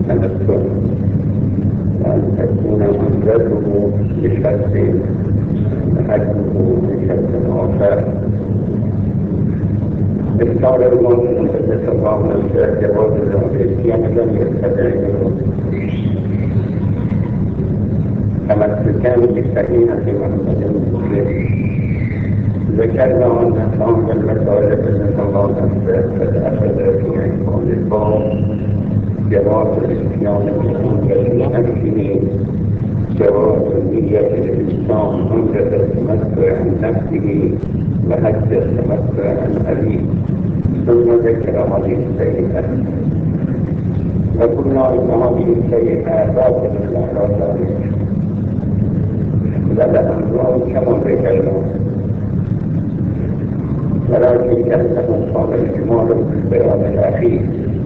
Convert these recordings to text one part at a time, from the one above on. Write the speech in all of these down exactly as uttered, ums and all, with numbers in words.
التمتع، وأن تكون منزله بشكل حجمه بشكل آخر. إفطار الموت المقدس الله نفسه جواز الأمريكية لم يستدعيه تمسكان بسكينة محمد المسلم. ذكرنا أن صام المسائل بإذن الله نفسه قد أخذ في عنوان الباب جواز الإتيان بأمر نفسه، جواز نية الإنسان عمرة التمتع عن نفسه وحج التمتع عن أبيه. ثم ذكر هذه السيئة، وقلنا إن هذه السيئة باطل على ذلك، بل أمر كما ذكرنا، ولكن كأنه صار الإجمال في البيان الأخير.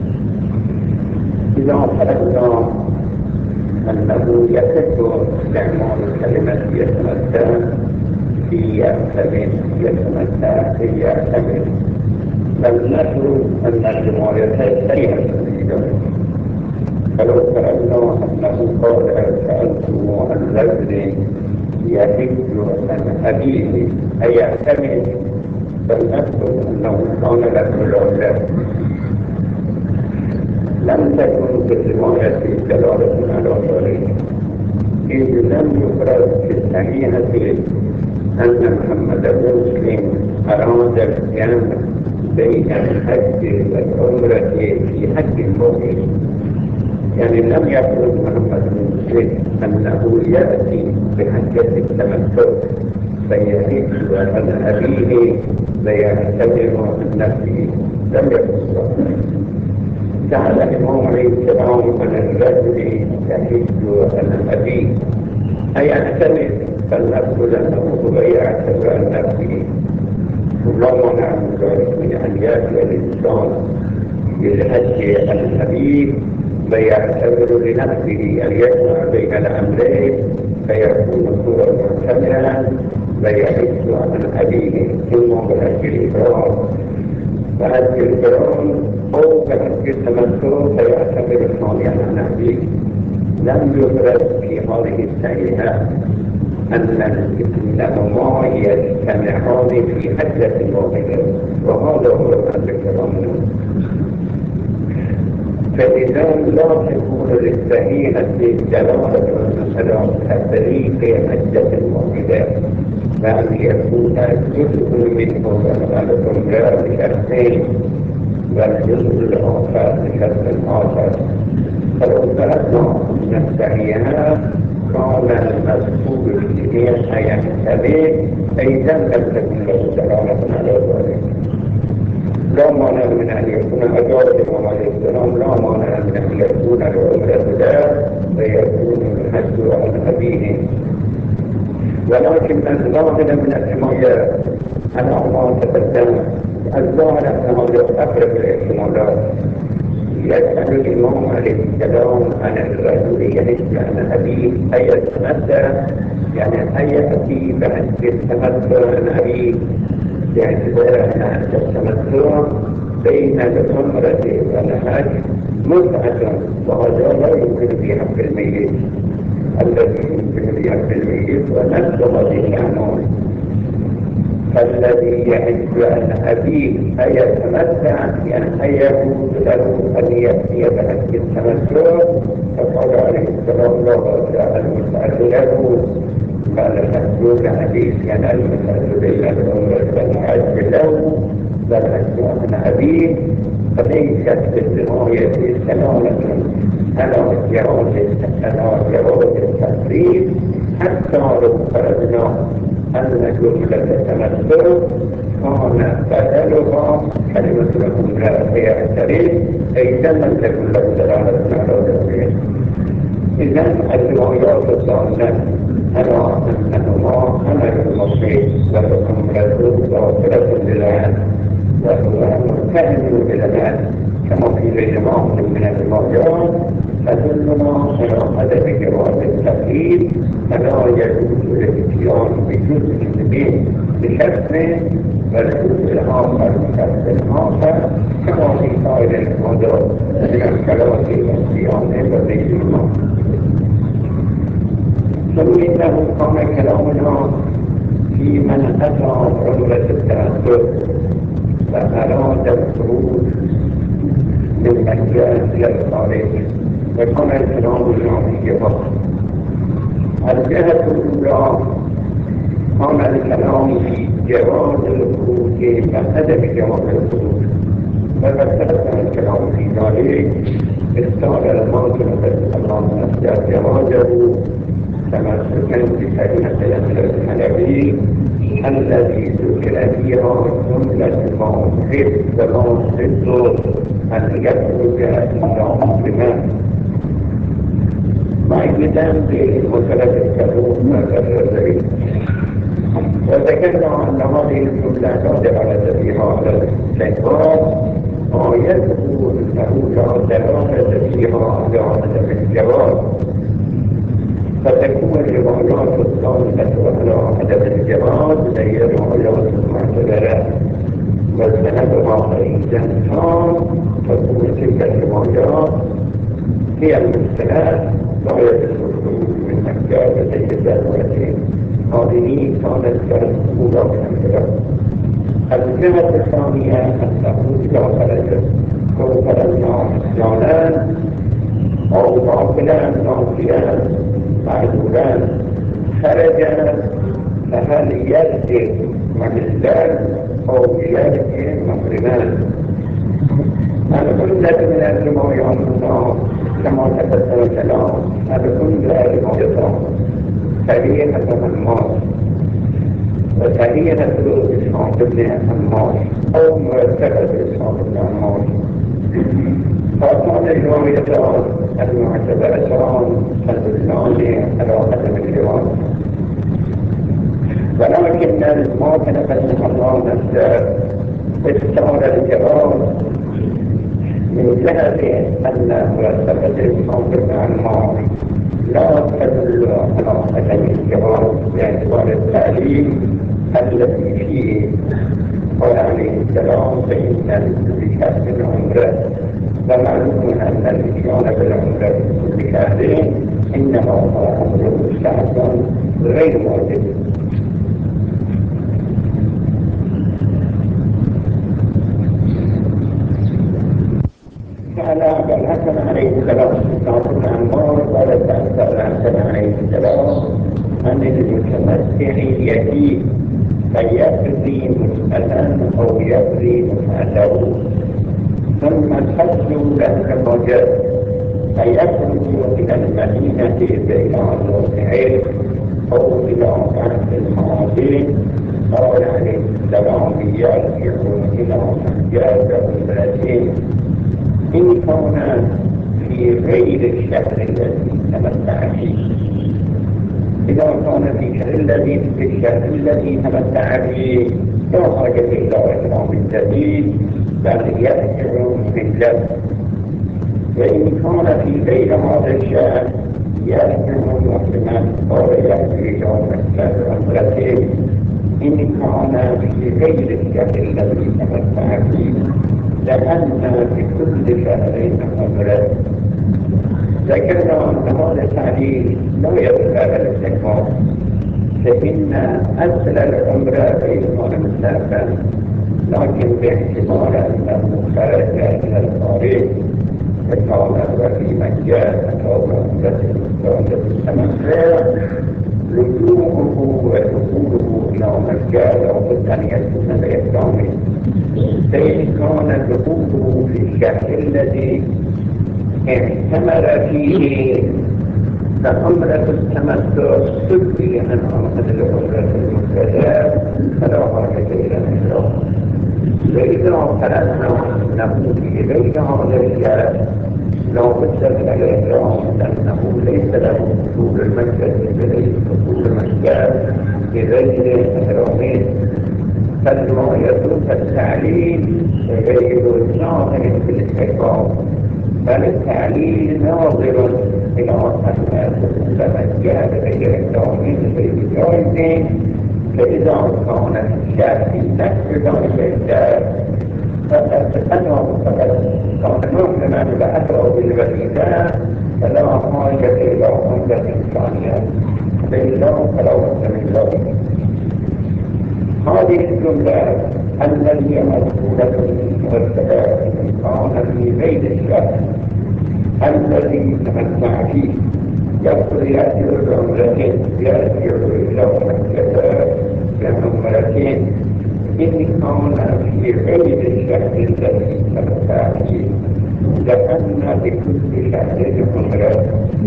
إذا فرضنا أنه يصح استعمال كلمة يتمتع في يعتمد، يتمتع في يعتمد، بل نشعر أن الرواية صحيحة في ذلك. فلو فرضنا أنه قال سألته عن رجل يحج عن أبيه أي يعتمد، فلنذكر أنه كان له العلة. لم تكن في الرواية دلالة على ذلك، إذ لم يفرد في الصحيحة أن محمد بن مسلم أراد الجمع بين الحج والعمرة في حج واحد. يعني لم يفرد محمد بن مسلم أنه يأتي بحجة التمتع فيحج عن أبيه فيعتبر عن نفسه، لم يفرد ذلك. سأل الإمام عليه السلام عن الرجل يحج عن أبيه أي يعتمد، فلنقول أنه هو يعتبر عن نفسه، ولا منع من ذلك من أن يأتي الإنسان بالحج عن أبيه فيعتبر لنفسه أن يجمع بين الأمرين فيكون هو معتمرا فيحج عن أبيه، ثم بحج الإكرام فحج الإكرام أو بحج التمتع فيعتبر صانعا عن أبيه. لم يفرد في هذه الصحيحة أنهما يجتمعان في حجة واحدة، وهذا هو الكلام. فإذا لا تكون للصحيحة دلالة على تفريق حجة واحدة، بل يكون جزء منه على العمرة بشرطين والجزء الآخر بشرط آخر. فلو فرضنا أن الصحيحة كان المذكور فيها يحتمل، أيضا لم تكن له دلالة على ذلك. لا مانع من أن يكون أجاب الإمام عليه السلام، لا مانع من أن يكون العمرة له فيكون الحج عن أبيه، ولكن الظاهر من الحماية على ما تقدم، الظاهر أن هذا أقرب الاحتمالات. يسأل الإمام عليه السلام عن الرجل يحج عن أبيه أي يتمتع، يعني أي يأتي بحج التمتع عن أبيه، باعتبار أن التمتع بين العمرة والحج متعة، وهذا لا يمكن في حق الميت. الذي يمكن في حق الميت ونفس هذه الأعمال. فالذي يحج عن أبيه أي يتمتع، يعني أي يجوز له أن يأتي بحج التمتع، فقال عليه السلام لا بأس المتعة له، قال الحج الحديث يعني المتعة بين العمرة والحج له، فالحج عن أبيه فليست بالرواية سلامة على جواز التفريط، حتى لو فرضنا أن جملة التمتع كان بدلها كلمة العمرة فيعترف، أيضا لم تكن له دلالة على ذلك. إذن الروايات الضالة على أنهما أمر المصير والعمرة واصلة للعهد وهو متهم بالعهد كما في غير معظم من الروايات، تدلنا على عدم جواز التقليد فلا يجوز الاتيان بجزء منه بشرط والجزء الآخر بشرط آخر كما في سائر الموضوع من الكلام والصيانة والإجماع. ثم إنه كان كلامنا في من أتى عمرة التأثر فأراد الخروج من مجال إلى الخارج وكان الكلام في جهة. الجهة الأولى كان الكلام في جواز الخروج وعدم جواز الخروج، فذكرنا الكلام في ذلك اختار الماضي الله نفسه جوازه تمسكا بكلمة الحنبي الذي ذكر فيها جملة الموحد فالموحد أن يخرج إلى مسلما معيدا بمثلث الكروب والرزق. وذكرنا أن هذه الجملة دالة في هذا السياق آيته أنه لا دلالة فيها على عدم الجواز، فتكون الروايات الصالحة على عدم الجواز هي الروايات المعتبرة، والسندها أيضا تام تكون تلك الروايات هي المستند لا يجوز من مكة وسيدة الوزين. هذه كانت الأولى من الكلام. الجهة الثانية أنه إذا خرج فوق جانا أو باطلا ناصيا معذورا خرج فهل يرجع مهلا أو يرجع محرما؟ الجملة من الروايات كما تقدم الكلام الجملة رواية صحيحة الماضي وصحيحة إسحاق بن عمار أو مرتبة إسحاق بن عمار، فكان الروايتان المعتبرتان تدلان على عدم الجواز، ولكن الماضي نفسه الله نفسه اختار الجواز من جهة أن مرتبة إسحاق بن عمار لا تدل على عدم الجواز باعتبار التعليم الذي فيه وعليه السلام فإن لكسب العمرة، ومعلوم أن الإتيان بالعمرة في كل شهر إنما هو أمر مستحب غير واجب. قال أبو الحسن عليه السلام ناصر عمار قال سأل الحسن عليه السلام عن المتمتع يجيب فيقضي مسألا أو يقضي مسأله ثم الحج له وجد فيخرج إلى المدينة إلى الوضعين أو إلى بعض المعادن. قال عليه السلام يرجع إلى حجاج عمرتين إن كان في غير الشهر الذي تمتع فيه. إذا كان في الشهر الذي في الشهر الذي تمتع فيه لا حاجة إلى إحرام جديد بل يرجع مهلا، وإن كان في غير هذا الشهر يرجع محرما أو يرجع إلى عمرته إن كان في غير الشهر الذي تمتع فيه، لأن في كل شهر عمرة. ذكرنا أن هذا التعليل لا يدل على الاستحباب، فإن أصل العمرة غير مستحبا، لكن باعتبار أنه خرج إلى الخارج فكان في مكة أو عمرة المستوردة التمتع لزومه ودخوله إلى مكة لابد أن يكون بإحرامه، فإن كان دخوله في الشهر الذي اعتمر فيه فعمرة التمتع تبدي عن العمرة المفردة فلا حاجة إلى الإحرام. فإذا فرضنا أنه في غير هذا الشهر لا بد من الإحرام لأنه ليس له دخول المكة بغير دخول المكة بغير إحرام، فالرواية التعليل غير ظاهر في الاستحباب، بل التعليل ناظر إلى أن تتمجد غير الدومين غير جائز، فإذا كان الشك في نفس ذلك الشك فأنه فقد كان مؤمنا بأثره بالوسيلة فلا حاجة إلى عمدة ثانية فإلا فلا بد من ذلك. هذه الجملة التي مذكورة في مرتبات كان في بيت الشك الذي تمتع فيه يقول يأتي العمرتين يأتي إلى مكة بعمرتين إن كان في غير الشهر الذي تمتع فيه لأن لكل شهر عمرة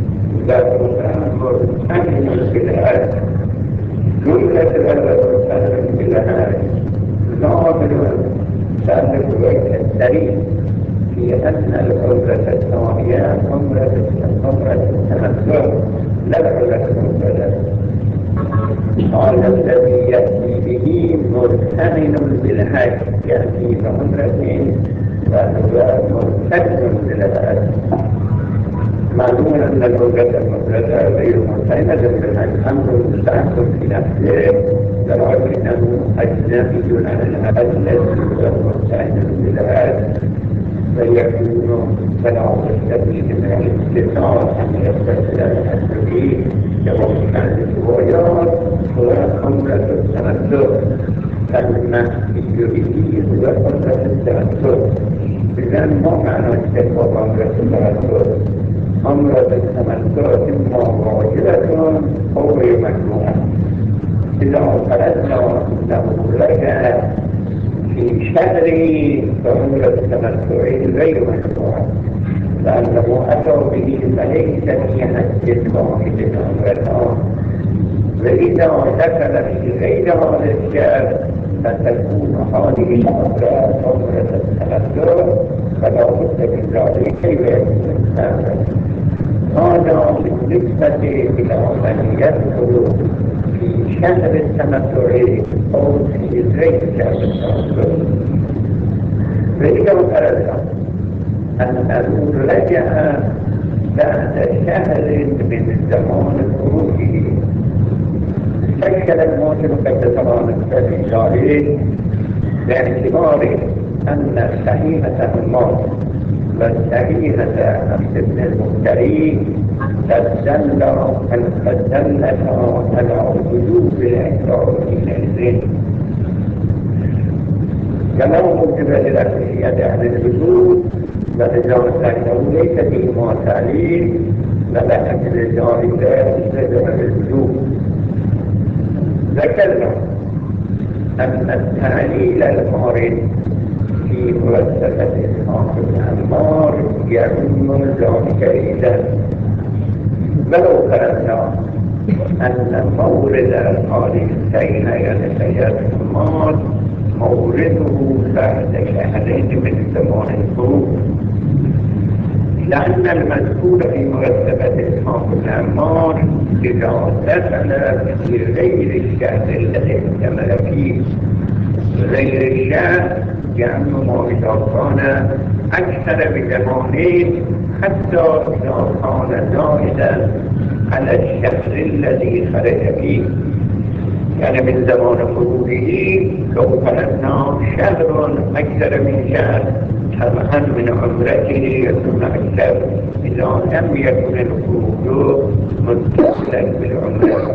لكن مرتهن بالآية جملة مرتهن بالآية ظاهر سابق والتريد في أن العمرة الثانية عمرة التمتع لا العمرة المفردة. قال الذي يأتي به مرتهن بالحج يأتي بعمرة فهو مرتهن بالحج. معلوم أن العمرة المفردة غير مرتهنة بالحج أمر مستحق في نفسه لكنه أجنبي عن الحج الذي هو مرتهن بالحج فيكون فلا يستفيد من الاستثناء أن يستفيد الحج به كوقت الروايات وعمرة التمتع المحكي به هو عمرة التمتع. إذن ما معنى استحباب عمرة التمتع؟ عمرة التمتع إما واجبة أو غير مشروعة. إذا فرضنا أنه رجع في شهر فعمرة التمتع غير مشروعة لأنه أتوا به فليس في حج واحد عمرته، وإذا دخل في غير هذا الشهر فتكون هذه العمرة عمرة التمتع فلا بد من ذلك كيف يكون هذا. هذا بالنسبة إلى من يدخل في شهر التمتع أو في غير شهر التمتع. وإذا فرضنا أنه رجع بعد شهر من زمان خروجه شكل الموسم قد تماما في ذلك باعتبار أن صحيحة الموت والصحيحة ابن المفتري قد دل قد دلت على وجوب الإحرام حينئذ كما وجب للأكلية عن الوجود ولذلك أنه ليس فيهما تعليل ولا أجل ذلك استدعى الوجوب. ذكرنا أن التعليل المارد في مرتبة إسحاق الأنمار يعم ذلك إذا ولو فرضنا أن مورد هذه السيئة يعني سيئة الأنمار مورده بعد شهرين من زمان الخروج، لأن المذكور في مرتبة إسحاق الأنمار إذا دخل في غير الشهر الذي احتمل فيه غير الشهر يعم ما إذا كان أكثر بزمانين حتى إذا كان زائدا على الشهر الذي خرج فيه. يعني من زمان خروجه لو فرضنا شهر أكثر من شهر طبعا من عمرته يكون أكثر إذا لم يكن الخروج متصلا بالعمرة.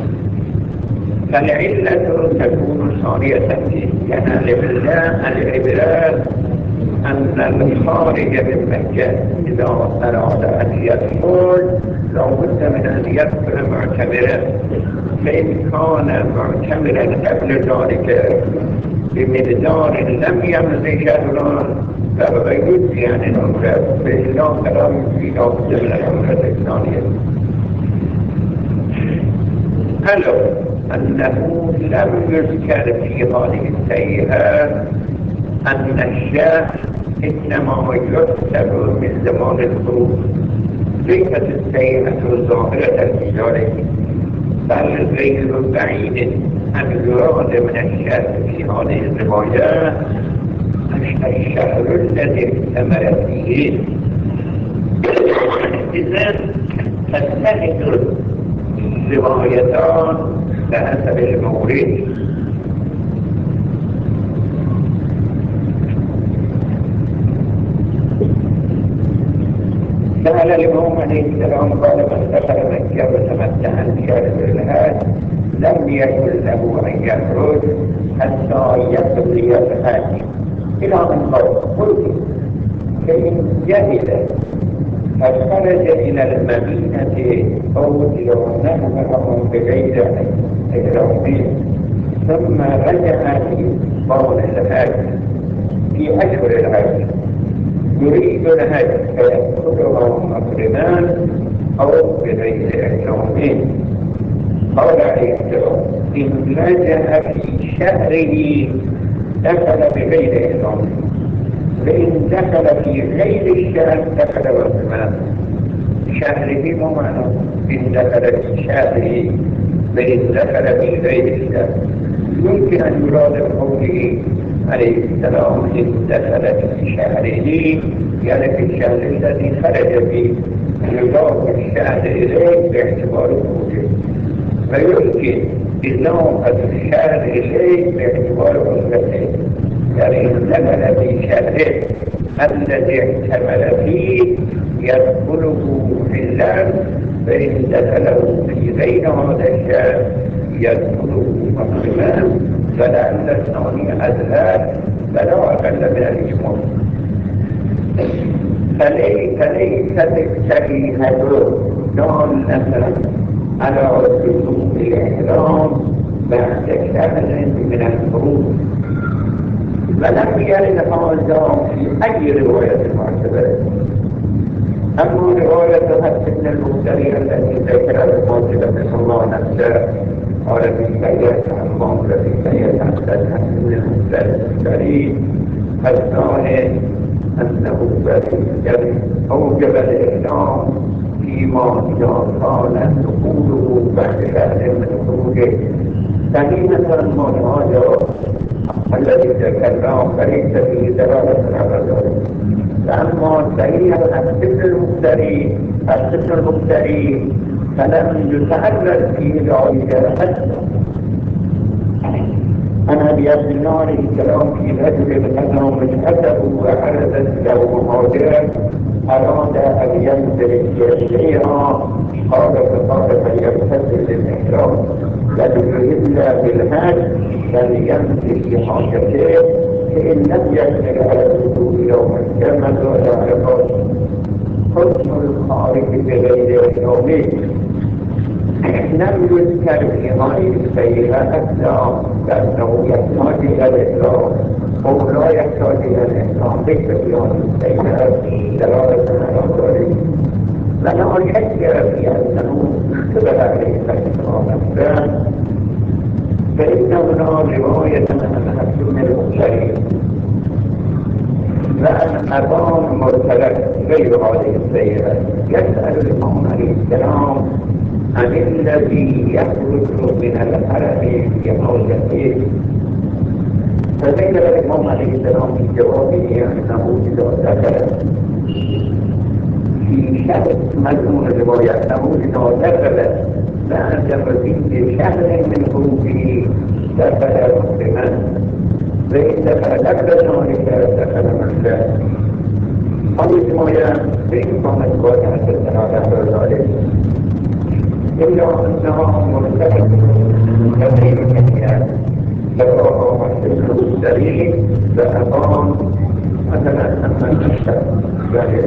فالعلة تكون ثانية يعني العبرات أن الخارج من مكة إذا أراد أن يدخل لابد من أن يدخل معتمرا، فإن كان معتمرا قبل ذلك بمقدار لم يمضي شهرا فهو يجزي عن العمرة فإلا فلا يجزي لابد من العمرة الثانية. قالوا أنه لم يذكر في هذه السيئة أن الشهر إنما يحسب من زمان الخروج، ليست السيئة ظاهرة في ذلك بل غير بعيد أن يراد من الشهر في هذه الرواية الشهر الذي احتمل فيه إذن تتحد الروايتان بحسب المورد. سأل الإمام عليه السلام قال من دخل مكة وتمتع بشهر الهاد لم يكن له أن يخرج حتى يقضي الحج إلى أن قال قلت فإن جهل فخرج إلى المدينة أو إلى نهرهم بغير إحرام ثم رجع في طول الحج في أشهر الحج يريد الحج فيدخله مقرنان أو بغير إحرام. قال عليه السلام إن رجع في شهره دخل بغير إحرام، وإن دخل في غير الشهر دخل مقرنان. شهره مو معنى إن دخل في شهره وإن دخل في غير الشهر. يمكن أن يراد بقوله عليه السلام إن دخل في شهره يعني في الشهر الذي خرج فيه يضاف الشهر إليه باعتبار وجوده، ويمكن إضافة الشهر إليه باعتبار وجوده، يعني إن دخل في شهره الذي احتمل فيه يدخله في اللام، فإن دخله في غير هذا الشهر يدخله مقرنا، فلعل الثاني أدهى فلا أقل من الإجمال. فليست الشريعة دالة على وجوب الإحرام بعد شهر من الفروض، ولم يرد هذا في أي رواية معتبرة. أما رواية حسن بن المختري التي ذكر المعتبر صلى الله عليه وسلم قال في سيئة عمام في سيئة عن حسن بن المختري الثاني أنه بريد أوجب الإحرام فيما إذا كان دخوله بعد شهر من خروجه. سليمة من هذا الذي ذكرناه فليس فيه دلالة على ذلك. أما سيئة السن المختري السن المختري فلم يتعرض فيه ذلك حتى عن أبي عبد الله عليه السلام في رجل أنه من أتوا وعرضت له مهاجر أراد أن ينزل إليها قال فقال فليغتسل للإحرام فليهل بالهاج فليمسك بحاجته فإن لم يكن على الوضوء يوم الجمل ولا عقاب. حكم الخارج بغير إحرامه لم يذكر في هذه السيئة أكثر لأنه يحتاج إلى الإحرام أو لا يحتاج إلى الإحرام ليس في هذه السيئة دلالة على ذلك. لأنه الحجة في أنه اختبر عليه الإحرام الثاني فإن هنا رواية عن حسن المختلف وأن أبان مرتلك غير هذه السيئة. يسأل الإمام عليه السلام عن الذي يخرج من الحرم في حوزته، فبين الإمام عليه السلام في جوابه أنه إذا دخل في شهر مضمون الرواية أنه إذا دخل بعد مزيد شهر من خروجه دخل مسلما، وإن دخل قبل ذلك دخل مسلما. هذه الرواية بإمكان القرآن حدثنا على ذلك إلا أنها مرتبطة بغير الأحيان فهو محسن السريع فأقام مثلا أما الأشهر يعني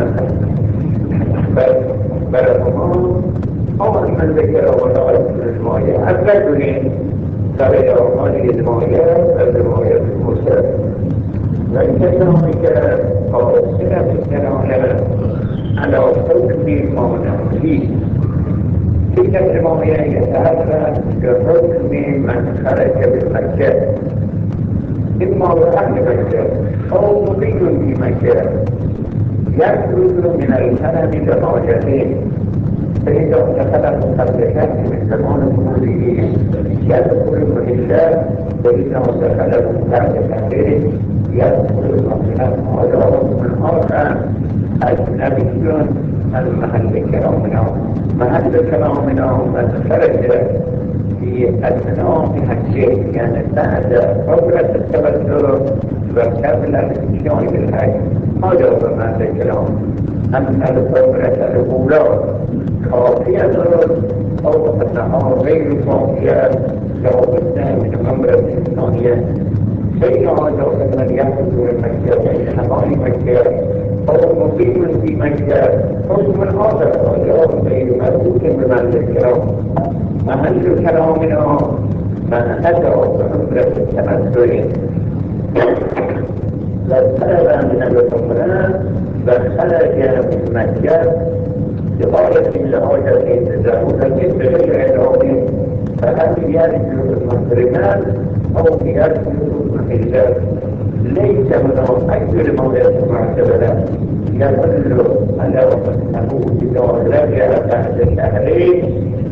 أما بلغمان أو من ذكر ولا يسر الماية الرجل فغير هذه الماية الرواية المرسل. وإن ذلك قاصرة الدلالة على حكم المعنى فيه. تلك الرواية يتعرض كحكم من خرج بالمكة إما وأهل مكة أو مقيم في مكة يخرج من الحرم بدرجتين، فإذا دخل قبل شهر من زمان خروجه يدخل المحلات، وإذا دخل بعد شهرين يدخل المحلات. هذا من آخر أجنبي المحل كلامنا محل كلامنا من خرج في أثناء الشيء يعني بعد فترة التبذر وقبل الانتهاء بالحي هذا هو محل الكلام. أما الفترة الأولى كافية أو أنها غير كافية لابد من عمرة ثانية بين هذا من يحدث المكة بين حمام مكة أو مقيم في مكة أو من هذا اليوم غير مربوط بمحل الكلام. محل كلامنا من أتى بعمرة التمتع وخرج من العمرة وخرج من مكة بغاية لهذا التزاوج بغير علم فهل يرجو المحرمات أو يرجو المحلات ليس هناك أي موضع معتبرة يدل على أنه إذا رجع بعد شهرين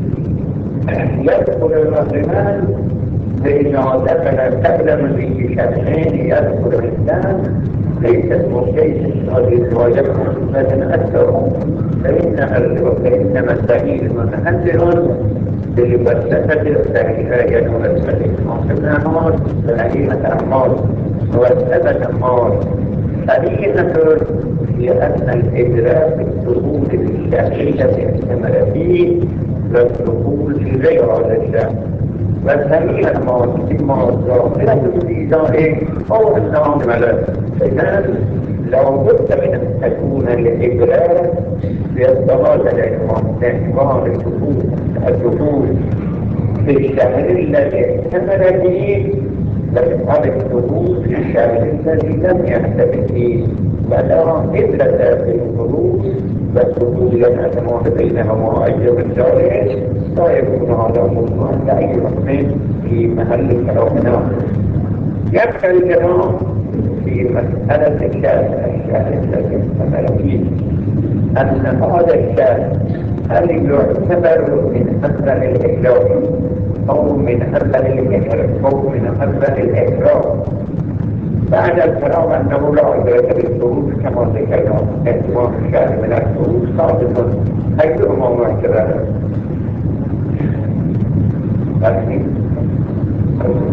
يدخل المحرمات فإذا دخل قبل مزيد شهرين يدخل الإنسان ليست مشكلة هذه الرواية لكن أكثر فإنها فإنما الدليل منحدر بالفلسفة التاريخية والفلسفة المعتبرة فهيمة أعمال وثبت أعمال حقيقة لأن الإدراك الدخول في الشهرية احتمل فيه والدخول في غير هذا الشهر والحقيقة أعمال إما ظاهرة في ذلك أو أنها ملك. إذن لو بد من أن تكون الإدراك بإضطراد العنوان الدخول الدخول في الشهر الذي احتمل فيه لكن الدخول في الشهر الذي لم يحتمل فيه ولا إدرة في الخروج والدخول يتعلمون بينهما أي رجال لا يكون هذا مضمون لأي مؤمن في محل كلامنا. يبقى الكلام في مسألة الشهر الشهر الذي احتمل فيه أن هذا الشهر هل يعتبر من أثر الإحرام أو من أثر الإحرام أو من أثر الإحرام بعد الكلام أنه لا إدراك بالخروج كما ذكرنا احتمال الشهر من الخروج صادق أيهما معتبر لكن